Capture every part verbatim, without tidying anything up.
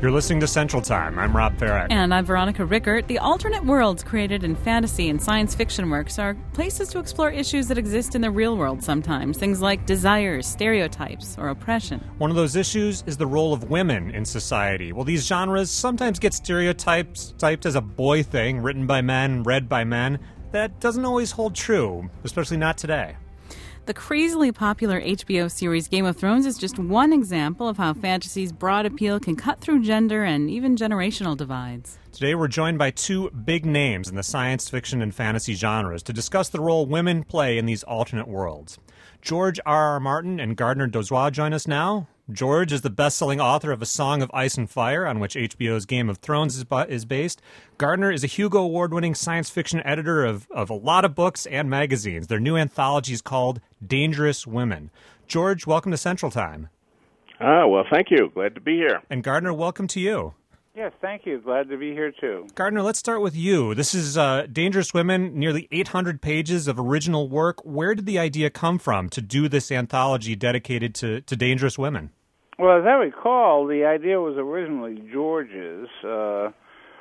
You're listening to Central Time. I'm Rob Farrack. And I'm Veronica Rickert. The alternate worlds created in fantasy and science fiction works are places to explore issues that exist in the real world sometimes. Things like desires, stereotypes, or oppression. One of those issues is the role of women in society. Well, these genres sometimes get stereotypes typed as a boy thing, written by men, read by men. That doesn't always hold true, especially not today. The crazily popular H B O series Game of Thrones is just one example of how fantasy's broad appeal can cut through gender and even generational divides. Today we're joined by two big names in the science fiction and fantasy genres to discuss the role women play in these alternate worlds. George R. R. Martin and Gardner Dozois join us now. George is the best-selling author of A Song of Ice and Fire, on which H B O's Game of Thrones is, is based. Gardner is a Hugo Award-winning science fiction editor of, of a lot of books and magazines. Their new anthology is called Dangerous Women. George, welcome to Central Time. Ah, well, thank you. Glad to be here. And Gardner, welcome to you. Yes, thank you. Glad to be here, too. Gardner, let's start with you. This is uh, Dangerous Women, nearly eight hundred pages of original work. Where did the idea come from to do this anthology dedicated to, to dangerous women? Well, as I recall, the idea was originally George's. Uh,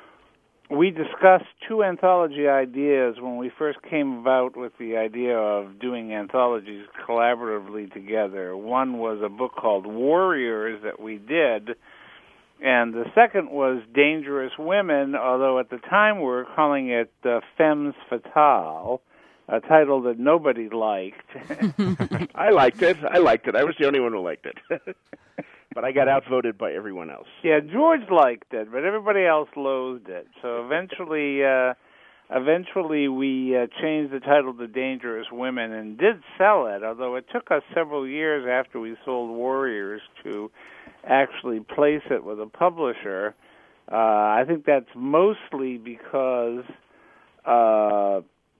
we discussed two anthology ideas when we first came about with the idea of doing anthologies collaboratively together. One was a book called Warriors that we did, and the second was Dangerous Women, although at the time we were calling it uh, Femmes Fatales, a title that nobody liked. I liked it. I liked it. I was the only one who liked it. But I got outvoted by everyone else. Yeah, George liked it, but everybody else loathed it. So eventually, uh, eventually we uh, changed the title to Dangerous Women and did sell it, although it took us several years after we sold Warriors to actually place it with a publisher. Uh, I think that's mostly because uh,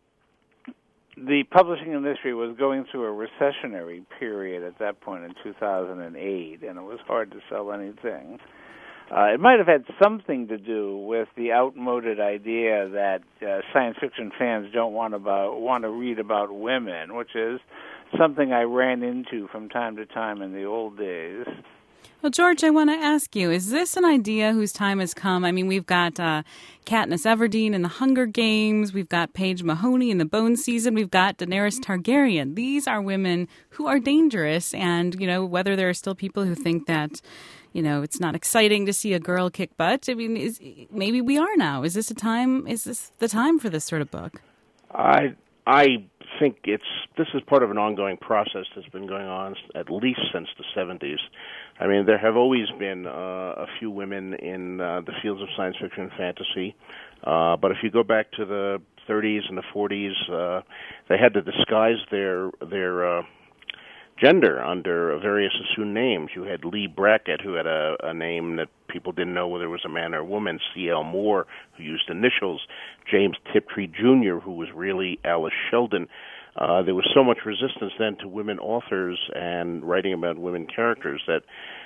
the publishing industry was going through a recessionary period at that point in two thousand eight, and it was hard to sell anything. Uh, it might have had something to do with the outmoded idea that uh, science fiction fans don't want about want to read about women, which is something I ran into from time to time in the old days. Well, George, I want to ask you, is this an idea whose time has come? I mean, we've got uh, Katniss Everdeen in the Hunger Games. We've got Paige Mahoney in the Bone Season. We've got Daenerys Targaryen. These are women who are dangerous. And, you know, whether there are still people who think that, you know, it's not exciting to see a girl kick butt. I mean, is, maybe we are now. Is this a time? Is this the time for this sort of book? I I think it's this is part of an ongoing process that's been going on at least since the seventies. I mean, there have always been uh, a few women in uh, the fields of science fiction and fantasy, uh, but if you go back to the thirties and the forties, uh, they had to disguise their their uh, gender under various assumed names. You had Lee Brackett, who had a, a name that people didn't know whether it was a man or a woman, C L Moore, who used initials, James Tiptree Junior, who was really Alice Sheldon. Uh, there was so much resistance then to women authors and writing about women characters that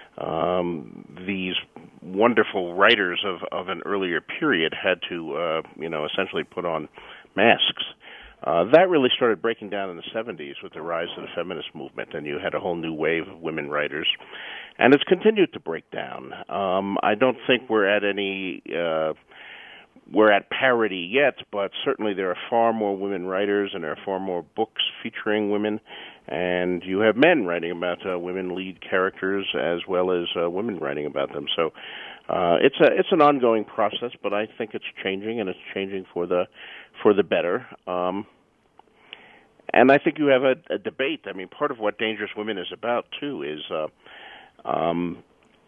um, these wonderful writers of, of an earlier period had to, uh, you know, essentially put on masks. Uh, that really started breaking down in the seventies with the rise of the feminist movement, and you had a whole new wave of women writers. And it's continued to break down. Um, I don't think we're at any... Uh, We're at parity yet, but certainly there are far more women writers and there are far more books featuring women, and you have men writing about uh, women lead characters as well as uh, women writing about them. So uh, it's a it's an ongoing process, but I think it's changing, and it's changing for the for the better. Um, and I think you have a, a debate. I mean, part of what Dangerous Women is about too is. Uh, um,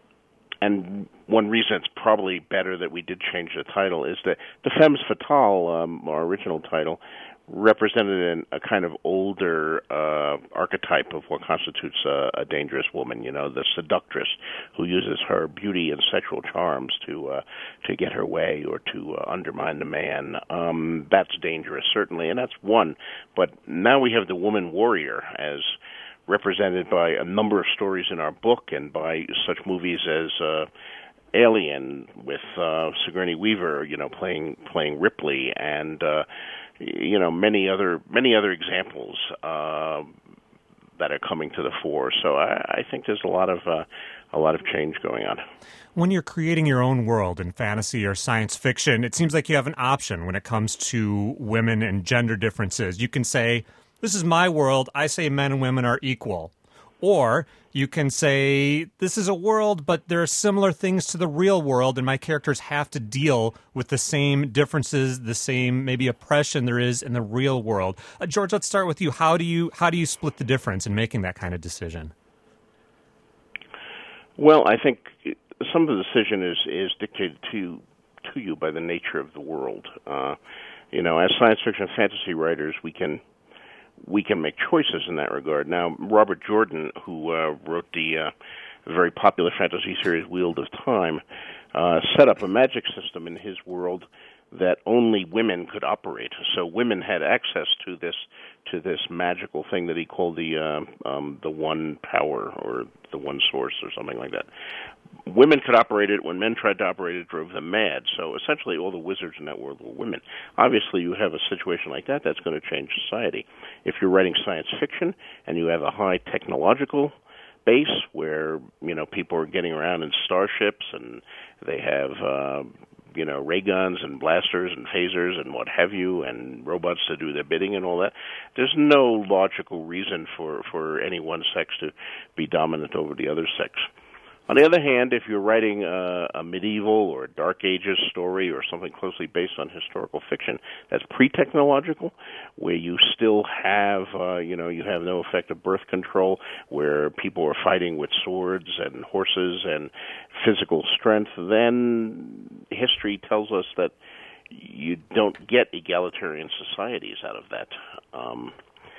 And one reason it's probably better that we did change the title is that the Femmes Fatales, um, our original title, represented an, a kind of older uh, archetype of what constitutes a, a dangerous woman. You know, the seductress who uses her beauty and sexual charms to uh, to get her way or to uh, undermine the man. Um, that's dangerous, certainly, and that's one. But now we have the woman warrior as represented by a number of stories in our book and by such movies as uh, Alien with uh, Sigourney Weaver, you know, playing playing Ripley, and uh, you know many other many other examples. Uh, that are coming to the fore. So I, I think there's a lot of uh, a lot of change going on. When you're creating your own world in fantasy or science fiction, it seems like you have an option when it comes to women and gender differences. You can say, this is my world, I say men and women are equal. Or you can say, this is a world, but there are similar things to the real world, and my characters have to deal with the same differences, the same maybe oppression there is in the real world. Uh, George, let's start with you. How do you how do you split the difference in making that kind of decision? Well, I think some of the decision is, is dictated to to you by the nature of the world. Uh, you know, as science fiction and fantasy writers, we can we can make choices in that regard. Now, Robert Jordan, who uh, wrote the uh, very popular fantasy series Wheel of Time, uh, set up a magic system in his world that only women could operate. So women had access to this to this magical thing that he called the uh, um, the one power or the one source or something like that. Women could operate it. When men tried to operate it, it drove them mad. So essentially all the wizards in that world were women. Obviously, you have a situation like that, that's going to change society. If you're writing science fiction and you have a high technological base where, you know, people are getting around in starships and they have, uh, you know, ray guns and blasters and phasers and what have you, and robots to do their bidding and all that, there's no logical reason for, for any one sex to be dominant over the other sex. On the other hand, if you're writing a, a medieval or a Dark Ages story or something closely based on historical fiction that's pre-technological, where you still have, uh, you know, you have no effective birth control, where people are fighting with swords and horses and physical strength, then history tells us that you don't get egalitarian societies out of that. Um,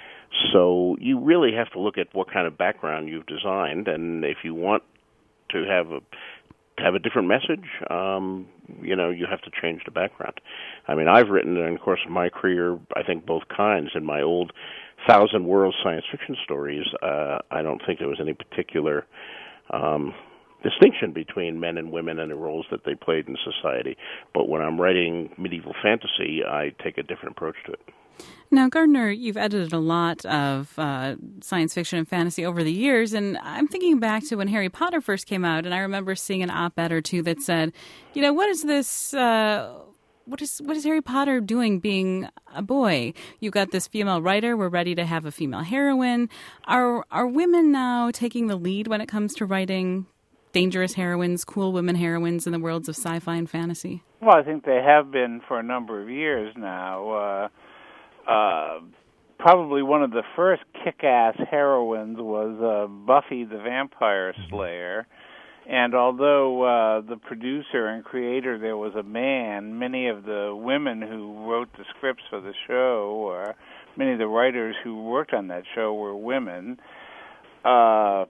so you really have to look at what kind of background you've designed, and if you want to have a have a different message, um, you know, you have to change the background. I mean, I've written in the course of my career, I think both kinds. In my old Thousand Worlds science fiction stories, uh, I don't think there was any particular um, distinction between men and women and the roles that they played in society. But when I'm writing medieval fantasy, I take a different approach to it. Now, Gardner, you've edited a lot of uh, science fiction and fantasy over the years, and I'm thinking back to when Harry Potter first came out, and I remember seeing an op-ed or two that said, you know, what is this, uh, what is what is Harry Potter doing being a boy? You've got this female writer, we're ready to have a female heroine. Are, are women now taking the lead when it comes to writing dangerous heroines, cool women heroines in the worlds of sci-fi and fantasy? Well, I think they have been for a number of years now. Uh, Uh, probably one of the first kick-ass heroines was uh, Buffy the Vampire Slayer. And although uh, the producer and creator there was a man, many of the women who wrote the scripts for the show, or many of the writers who worked on that show were women. Uh,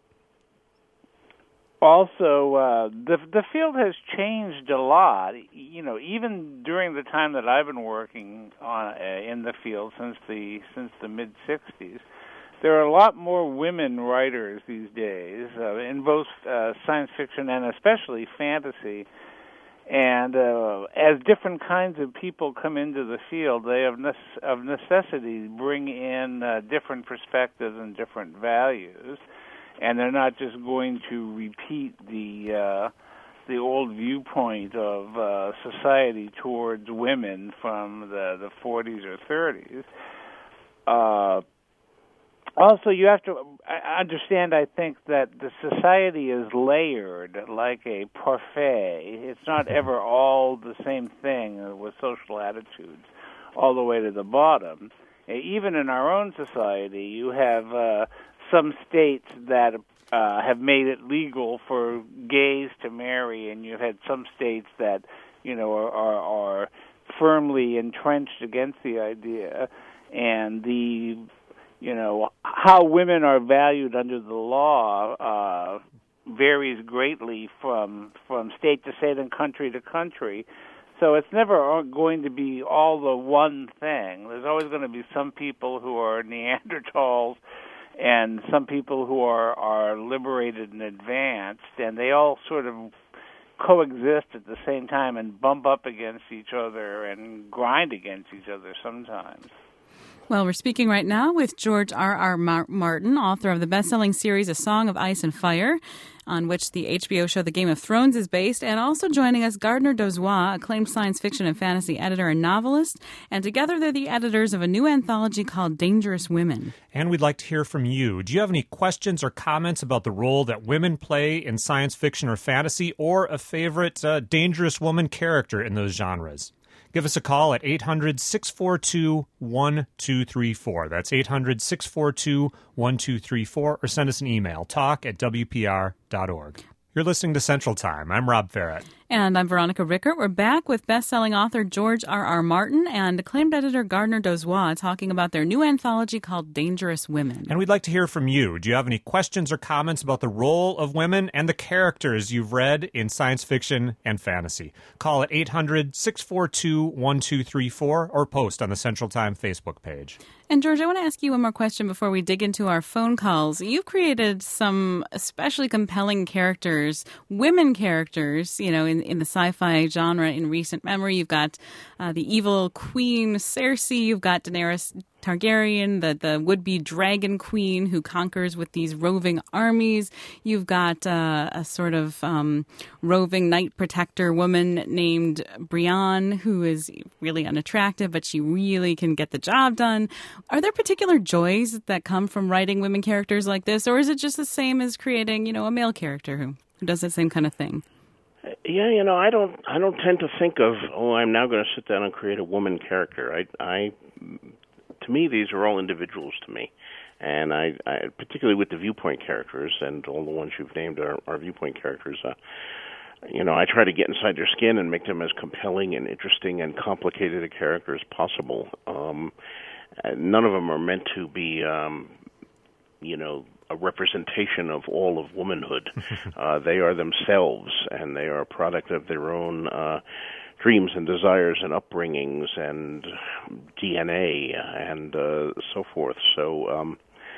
Also, uh, the the field has changed a lot. You know, even during the time that I've been working on uh, in the field since the since the mid sixties, there are a lot more women writers these days uh, in both uh, science fiction and especially fantasy. And uh, as different kinds of people come into the field, they of, ne- of necessity bring in uh, different perspectives and different values. And they're not just going to repeat the uh, the old viewpoint of uh, society towards women from the, the forties or thirties. Uh, also, you have to understand, I think, that the society is layered like a parfait. It's not ever all the same thing with social attitudes all the way to the bottom. Even in our own society, you have Uh, some states that uh, have made it legal for gays to marry, and you've had some states that, you know, are, are, are firmly entrenched against the idea. And the, you know, how women are valued under the law uh, varies greatly from from state to state and country to country. So it's never going to be all the one thing. There's always going to be some people who are Neanderthals and some people who are, are liberated and advanced, and they all sort of coexist at the same time and bump up against each other and grind against each other sometimes. Well, we're speaking right now with George R R. Mar- Martin, author of the best-selling series A Song of Ice and Fire, on which the H B O show The Game of Thrones is based, and also joining us, Gardner Dozois, acclaimed science fiction and fantasy editor and novelist, and together they're the editors of a new anthology called Dangerous Women. And we'd like to hear from you. Do you have any questions or comments about the role that women play in science fiction or fantasy, or a favorite uh, dangerous woman character in those genres? Give us a call at eight hundred, six four two, one two three four. That's eight hundred, six four two, one two three four, or send us an email, talk at w p r dot org. You're listening to Central Time. I'm Rob Ferret. And I'm Veronica Rickert. We're back with best-selling author George R R. Martin and acclaimed editor Gardner Dozois talking about their new anthology called Dangerous Women. And we'd like to hear from you. Do you have any questions or comments about the role of women and the characters you've read in science fiction and fantasy? Call at eight hundred, six four two, one two three four or post on the Central Time Facebook page. And George, I want to ask you one more question before we dig into our phone calls. You've created some especially compelling characters, women characters, you know, in, in the sci-fi genre in recent memory. You've got uh, the evil queen Cersei. You've got Daenerys Targaryen, the, the would-be dragon queen who conquers with these roving armies. You've got uh, a sort of um, roving knight protector woman named Brienne, who is really unattractive, but she really can get the job done. Are there particular joys that come from writing women characters like this, or is it just the same as creating, you know, a male character who, who does the same kind of thing? Yeah, you know, I don't, I don't tend to think of, oh, I'm now going to sit down and create a woman character. I, I, to me, these are all individuals to me, and I, I particularly with the viewpoint characters, and all the ones you've named are, are viewpoint characters. Uh, you know, I try to get inside their skin and make them as compelling and interesting and complicated a character as possible. Um, none of them are meant to be, um, you know, a representation of all of womanhood. uh, they are themselves, and they are a product of their own uh, dreams and desires and upbringings and D N A and uh, so forth. So um,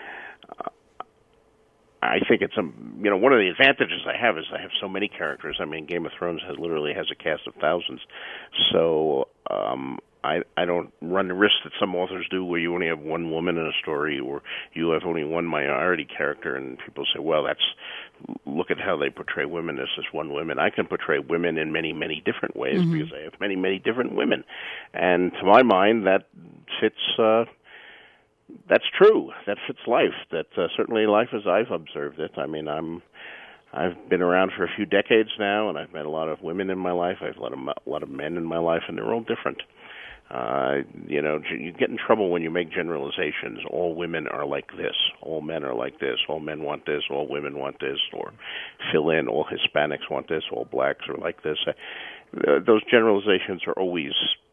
I think it's, um, you know, one of the advantages I have is I have so many characters. I mean, Game of Thrones has literally has a cast of thousands. So um, I, I don't run the risk that some authors do where you only have one woman in a story or you have only one minority character, and people say, well, that's, look at how they portray women as just one woman. I can portray women in many, many different ways mm-hmm. because I have many, many different women. And to my mind, that fits, uh, that's true. That fits life. That uh, certainly life as I've observed it. I mean, I'm, I've been around for a few decades now, and I've met a lot of women in my life. I've met a lot of men in my life, and they're all different. Uh, you know, you get in trouble when you make generalizations. All women are like this. All men are like this. All men want this. All women want this. Or fill in. All Hispanics want this. All blacks are like this. Uh, those generalizations are always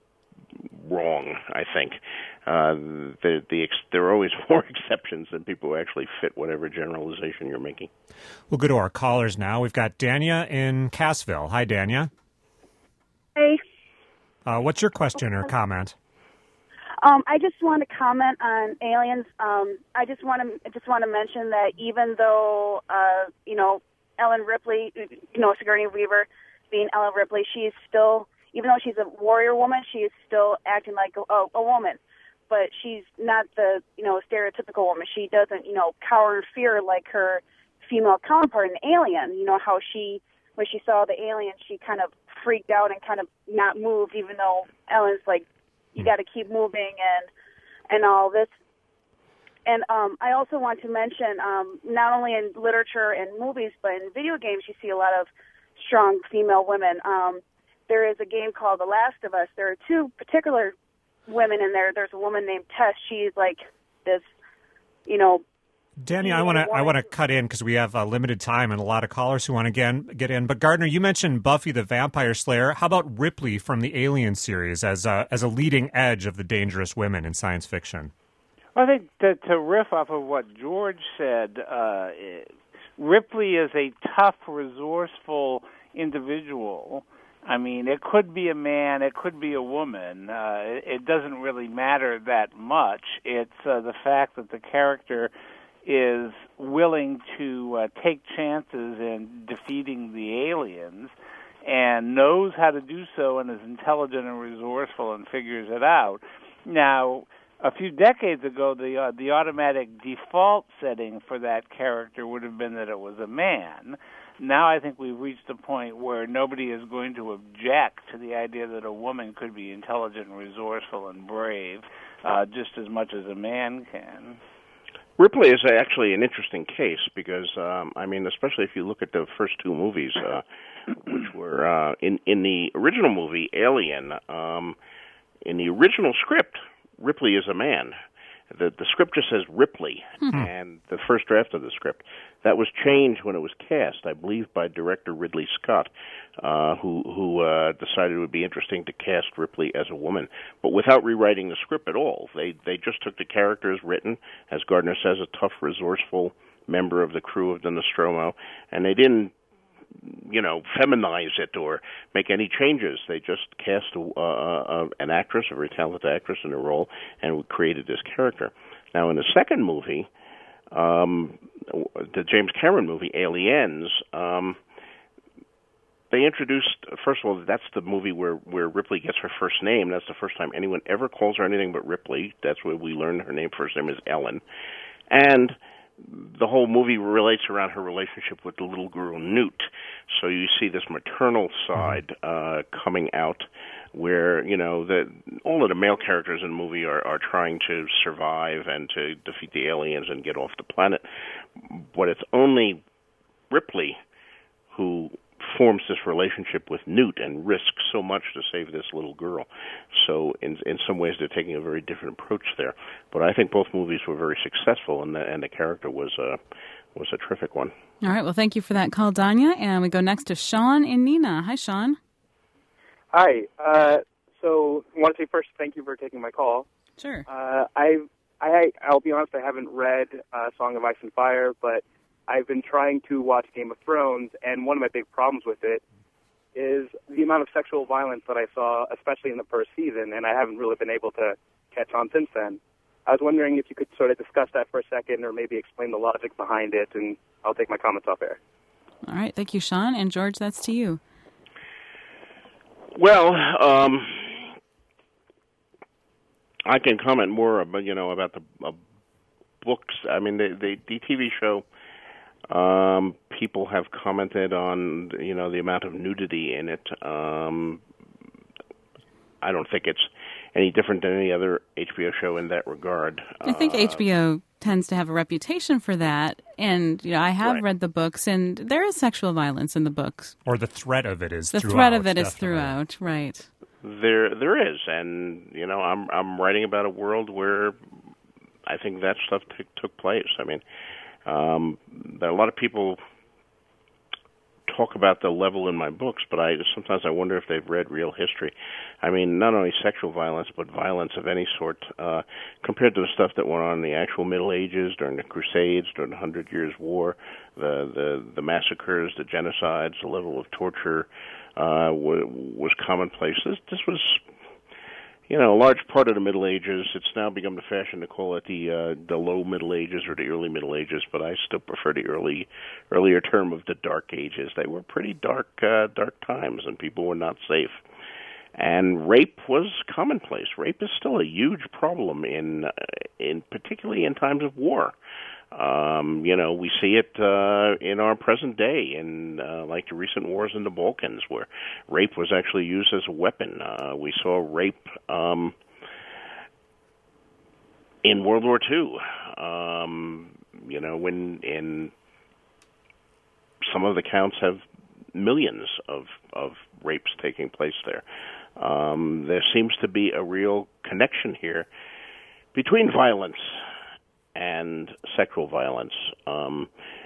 wrong, I think. Uh, the, the ex- there are always more exceptions than people who actually fit whatever generalization you're making. We'll go to our callers now. We've got Dania in Cassville. Hi, Dania. Hey. Uh, what's your question or comment? Um, I just want to comment on Aliens. Um, I just want to just want to mention that even though uh, you know Ellen Ripley, you know Sigourney Weaver, being Ellen Ripley, she's still, even though she's a warrior woman, she is still acting like a, a woman. But she's not the you know stereotypical woman. She doesn't you know cower in fear like her female counterpart in Alien. You know how she, when she saw the alien, she kind of freaked out and kind of not moved, even though Ellen's like, you got to keep moving and and all this. And um, I also want to mention, um, not only in literature and movies, but in video games, you see a lot of strong female women. Um, there is a game called The Last of Us. There are two particular women in there. There's a woman named Tess. She's like this, you know, Danny, I want to I want to cut in because we have uh, limited time and a lot of callers who want to again get in. But Gardner, you mentioned Buffy the Vampire Slayer. How about Ripley from the Alien series as a, as a leading edge of the dangerous women in science fiction? I think to, to riff off of what George said, uh, Ripley is a tough, resourceful individual. I mean, it could be a man, it could be a woman. Uh, it, it doesn't really matter that much. It's uh, the fact that the character is willing to uh, take chances in defeating the aliens and knows how to do so and is intelligent and resourceful and figures it out. Now, a few decades ago, the uh, the automatic default setting for that character would have been that it was a man. Now I think we've reached a point where nobody is going to object to the idea that a woman could be intelligent and resourceful and brave uh, just as much as a man can. Ripley is actually an interesting case because, um, I mean, especially if you look at the first two movies, uh, which were uh, in in the original movie, Alien, um, in the original script, Ripley is a man. The the script just says Ripley, mm-hmm. and the first draft of the script. That was changed when it was cast, I believe, by director Ridley Scott, uh, who who uh, decided it would be interesting to cast Ripley as a woman, but without rewriting the script at all. They they just took the character as written, as Gardner says, a tough, resourceful member of the crew of the Nostromo, and they didn't, you know, feminize it or make any changes. They just cast a, uh, an actress, a very talented actress in the role, and created this character. Now, in the second movie, um, the James Cameron movie, Aliens, um, they introduced, first of all, that's the movie where, where Ripley gets her first name. That's the first time anyone ever calls her anything but Ripley. That's where we learn her name, first name is Ellen. And the whole movie relates around her relationship with the little girl Newt. So you see this maternal side uh, coming out where, you know, the, all of the male characters in the movie are, are trying to survive and to defeat the aliens and get off the planet. But it's only Ripley who forms this relationship with Newt and risks so much to save this little girl. So in in some ways they're taking a very different approach there. But I think both movies were very successful, and the, and the character was a, was a terrific one. All right, well, thank you for that call, Danya. And we go next to Sean in Neenah. Hi, Sean. Hi. Uh, so I want to say first, thank you for taking my call. Sure. Uh, I, I, I'll be honest, I haven't read uh, Song of Ice and Fire, but I've been trying to watch Game of Thrones, and one of my big problems with it is the amount of sexual violence that I saw, especially in the first season, and I haven't really been able to catch on since then. I was wondering if you could sort of discuss that for a second or maybe explain the logic behind it, and I'll take my comments off air. All right. Thank you, Sean. And George, that's to you. Well, um, I can comment more about, you know, about the uh, books. I mean, the, the, the T V show, um, people have commented on, you know, the amount of nudity in it. Um, I don't think it's any different than any other H B O show in that regard. I think uh, H B O tends to have a reputation for that, and you know, I have right. read the books, and there is sexual violence in the books. Or the threat of it is the throughout. The threat of it definitely. is throughout, right. There there is, and, you know, I'm I'm writing about a world where I think that stuff t- took place. I mean, um, there are a lot of people talk about the level in my books, but I sometimes I wonder if they've read real history. I mean, not only sexual violence, but violence of any sort, uh, compared to the stuff that went on in the actual Middle Ages, during the Crusades, during the Hundred Years' War, the, the, the massacres, the genocides, the level of torture uh, w- was commonplace. This, this was, you know, a large part of the Middle Ages. It's now become the fashion to call it the uh, the low Middle Ages or the early Middle Ages, but I still prefer the early earlier term of the Dark Ages. They were pretty dark uh, dark times, and people were not safe. And rape was commonplace. Rape is still a huge problem in uh, in particularly in times of war. Um, you know, we see it uh, in our present day, in uh, like the recent wars in the Balkans, where rape was actually used as a weapon. Uh, we saw rape um, in World War Two. Um, you know, when in some of the counts have millions of of rapes taking place there. Um, there seems to be a real connection here between violence and sexual violence. Um,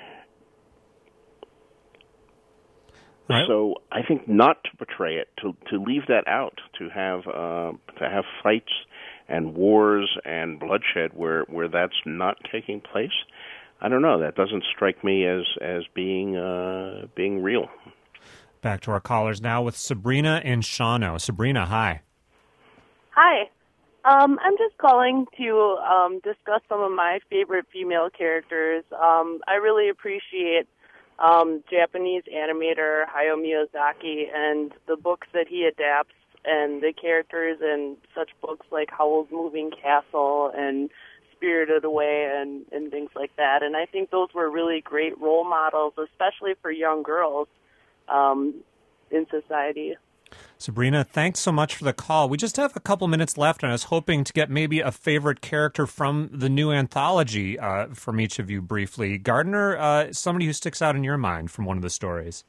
right. So I think not to portray it, to to leave that out, to have uh, to have fights and wars and bloodshed where, where that's not taking place, I don't know. That doesn't strike me as as being uh, being real. Back to our callers now with Sabrina in Shawano. Sabrina, hi. Hi. Um, I'm just calling to um, discuss some of my favorite female characters. Um, I really appreciate um, Japanese animator Hayao Miyazaki and the books that he adapts and the characters in such books like Howl's Moving Castle and Spirited Away and, and things like that. And I think those were really great role models, especially for young girls um, in society. Sabrina, thanks so much for the call. We just have a couple minutes left, and I was hoping to get maybe a favorite character from the new anthology uh, from each of you briefly. Gardner, uh, somebody who sticks out in your mind from one of the stories.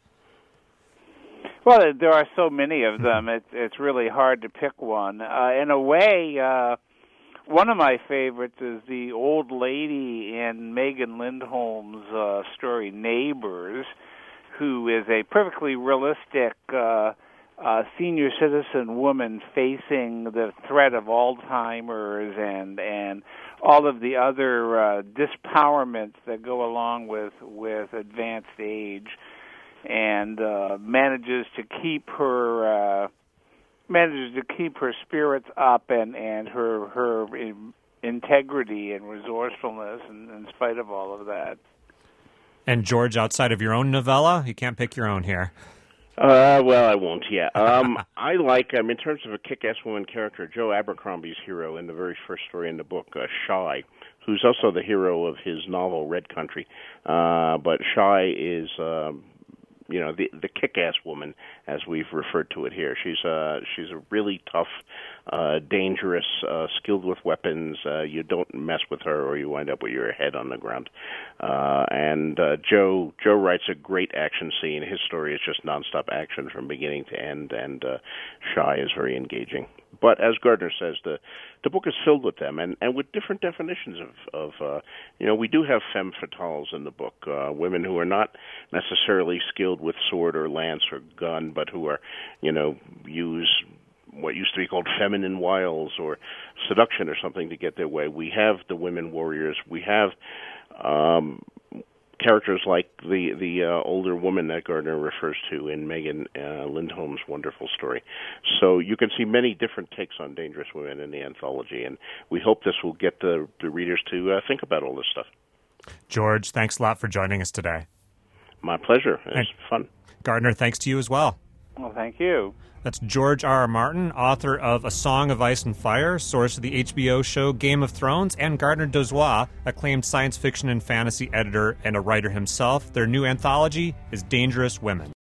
Well, there are so many of them. It's it's really hard to pick one. Uh, in a way, uh, one of my favorites is the old lady in Megan Lindholm's uh, story Neighbors, who is a perfectly realistic uh, uh, senior citizen woman facing the threat of Alzheimer's and and all of the other uh, dispowerments that go along with with advanced age. And uh, manages to keep her uh, manages to keep her spirits up and, and her her integrity and resourcefulness in, in spite of all of that. And George, outside of your own novella, you can't pick your own here. Uh, well, I won't. Yeah, um, I like. Um, in terms of a kick-ass woman character, Joe Abercrombie's hero in the very first story in the book, uh, Shy, who's also the hero of his novel Red Country. Uh, but Shy is. Um, You know, the the kick-ass woman, as we've referred to it here. She's uh she's a really tough, uh, dangerous, uh, skilled with weapons. Uh, you don't mess with her, or you wind up with your head on the ground. Uh, and uh, Joe Joe writes a great action scene. His story is just nonstop action from beginning to end, and uh, Shy is very engaging. But as Gardner says, the the book is filled with them, and, and with different definitions of, of uh, you know, we do have femme fatales in the book, uh, women who are not necessarily skilled with sword or lance or gun, but who are, you know, use what used to be called feminine wiles or seduction or something to get their way. We have the women warriors. We have um, characters like the the uh, older woman that Gardner refers to in Megan uh, Lindholm's wonderful story. So you can see many different takes on dangerous women in the anthology, and we hope this will get the, the readers to uh, think about all this stuff. George, thanks a lot for joining us today. My pleasure. It's and fun. Gardner, thanks to you as well. Well, thank you. That's George R. R. Martin, author of A Song of Ice and Fire, source of the H B O show Game of Thrones, and Gardner Dozois, acclaimed science fiction and fantasy editor and a writer himself. Their new anthology is Dangerous Women.